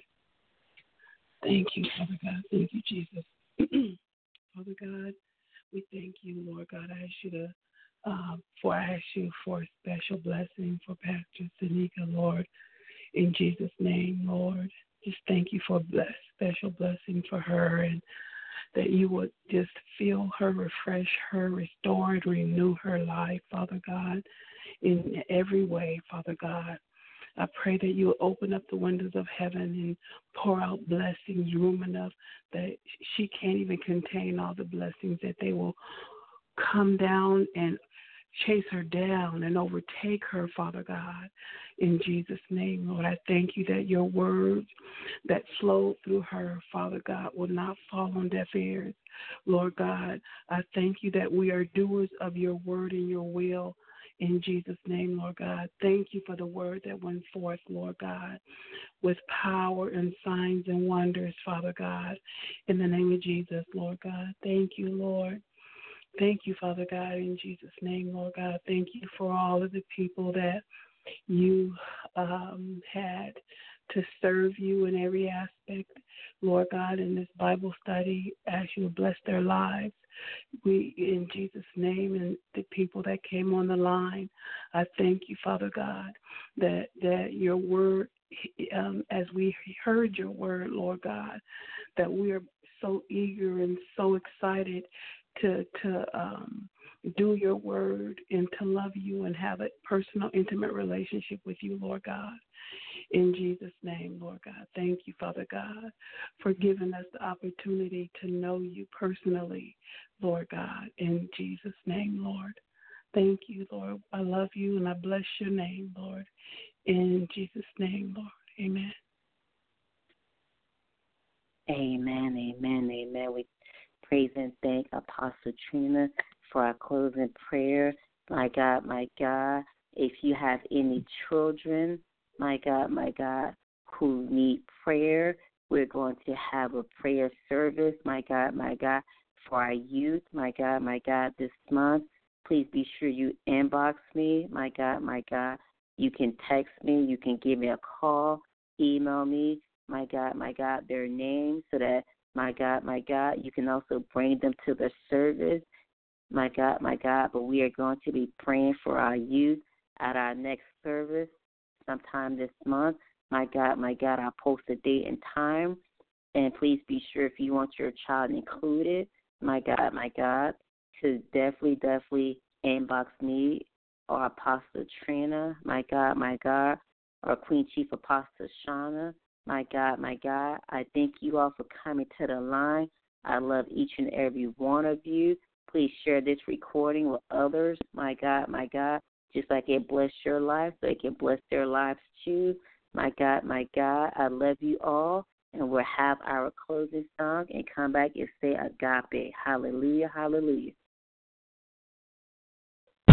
Thank you, Father God. Thank you, Jesus. Father God, we thank you, Lord God. I ask you to, um, for I ask you for a special blessing for Pastor Sanika, Lord, in Jesus' name, Lord. Just thank you for a bless, special blessing for her, and that you would just fill her, refresh her, restore and renew her life, Father God, in every way, Father God. I pray that you will open up the windows of heaven and pour out blessings, room enough that she can't even contain all the blessings, that they will come down and chase her down and overtake her, Father God, in Jesus' name, Lord. I thank you that your words that flow through her, Father God, will not fall on deaf ears, Lord God. I thank you that we are doers of your word and your will, in Jesus' name, Lord God. Thank you for the word that went forth, Lord God, with power and signs and wonders, Father God, in the name of Jesus, Lord God. Thank you, Lord. Thank you, Father God, in Jesus' name, Lord God. Thank you for all of the people that you um, had to serve you in every aspect, Lord God, in this Bible study. As you bless their lives, we, in Jesus' name, and the people that came on the line, I thank you, Father God, that that your word, um, as we heard your word, Lord God, that we are so eager and so excited to to um, do your word and to love you and have a personal, intimate relationship with you, Lord God. In Jesus' name, Lord God. Thank you, Father God, for giving us the opportunity to know you personally, Lord God. In Jesus' name, Lord. Thank you, Lord. I love you and I bless your name, Lord. In Jesus' name, Lord. Amen. Amen, amen, amen. We praise and thank Apostle Trina for our closing prayer. My God, my God, if you have any children, my God, my God, who need prayer, we're going to have a prayer service, my God, my God, for our youth, my God, my God, this month. Please be sure you inbox me, my God, my God. You can text me, you can give me a call, email me, my God, my God, their names, so that, my God, my God, you can also bring them to the service, my God, my God. But we are going to be praying for our youth at our next service sometime this month. My God, my God, I'll post a date and time. And please be sure, if you want your child included, my God, my God, to definitely, definitely inbox me or Apostle Trina, my God, my God, or Queen Chief Apostle Shauna. My God, my God, I thank you all for coming to the line. I love each and every one of you. Please share this recording with others. My God, my God, just like it blessed your life, so it can bless their lives too. My God, my God, I love you all. And we'll have our closing song and come back and say agape. Hallelujah, hallelujah.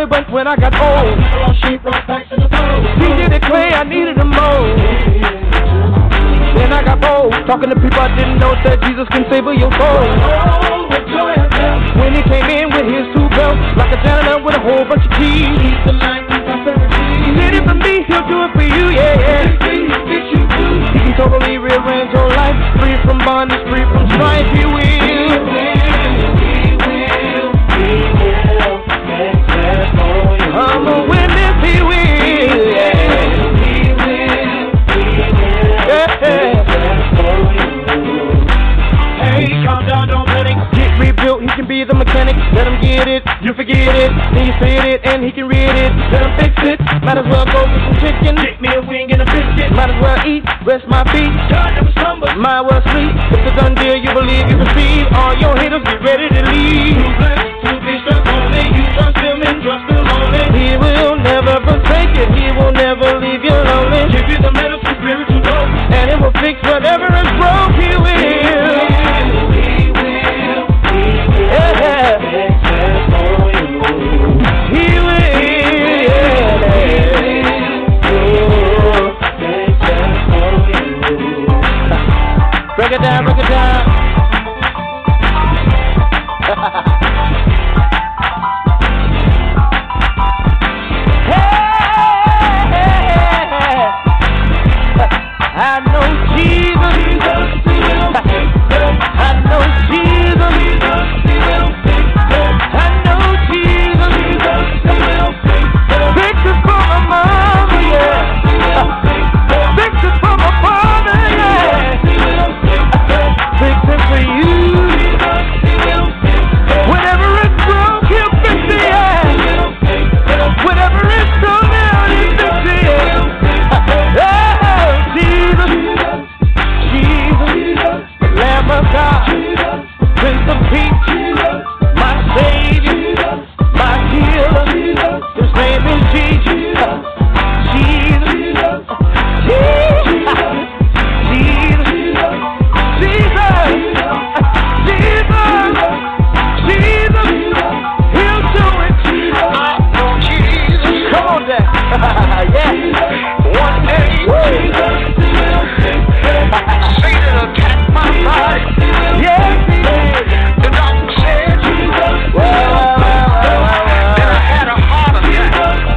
it went when I got old. He did it clay, I needed him more. Then I got bold, talking to people I didn't know that Jesus can save your soul. When he came in with his two belts, like a janitor with a whole bunch of keys. He did it for me, he'll do it for you, yeah, yeah. He can totally rearrange your life, free from bondage, free from strife, he will. I'm a witness, he will, yeah. Hey, calm down, don't panic. Get rebuilt, he can be the mechanic. Let him get it, you forget it. Then you fit it, and he can read it. Let him fix it, might as well go get some chicken. Get me a wing and a biscuit. Might as well eat, rest my feet. God never slumber, might as well sleep. It's a done deal, you believe you receive. All your haters get ready to leave. Too blessed to be stuck on it. You trust him and trust him only. He will never forsake you, he will never leave you lonely. Give you the medicine, spiritual dope, and it will fix whatever is broke, he will. Yeah. He will, yeah. Break it down, break it down. I know Jesus. I know Jesus. I know Jesus. Fix it for my mama, yeah. Fix it for my father, yeah. Fix it for you. Whatever is broke, he'll fix it, yeah. Whatever is thrown out, he'll fix it, yeah. Lamb of God, Prince of Peace, my Savior, my Healer, His name is Jesus, Jesus, Jesus, Jesus, Jesus, Jesus, Jesus, He'll do it. I know Jesus. Come on, Dad. Yeah. One day, Satan attacked my body. Yes, he did. The doctor said, well, well, well, well, well, that I had a heart attack.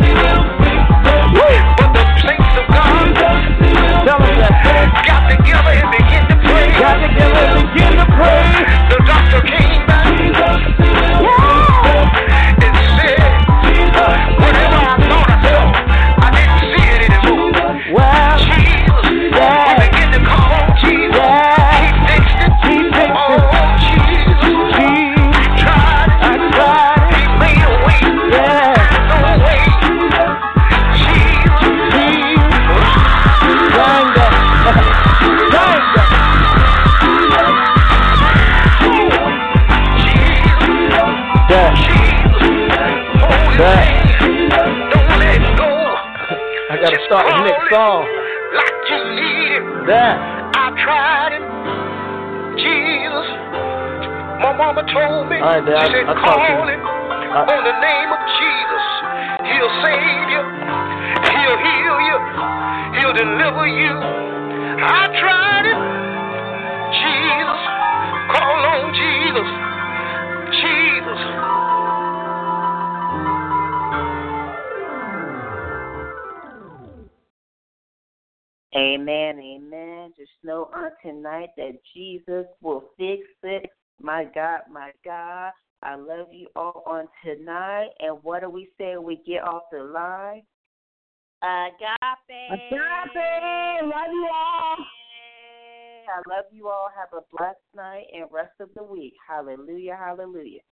But the saints of God, tell them that, got together and begin to pray. Got together and begin to pray. The doctor came back. Yeah. And said, whatever I thought I saw, I didn't see it anymore. Well, Jesus, yeah. We begin to call on Jesus. Yeah. He fixed it. He fixed oh, it. Jesus, Jesus. I tried it. I tried it. He made a way. Yeah. No way. Jesus, Jesus. Dang that. Dang that. Yeah. Yeah. Don't let go. I gotta start the next song. Like you need it. That. I tried it. Jesus. My mama told me. All right, Dad. She said, I'll call it right. On the name of Jesus. He'll save you. He'll heal you. He'll deliver you. I tried it. Jesus. Call on Jesus. Jesus. Amen, amen. Just know on tonight that Jesus will fix it. My God, my God. I love you all on tonight. And what do we say when we get off the line? Agape. Agape. Love you all. I love you all. Have a blessed night and rest of the week. Hallelujah, hallelujah.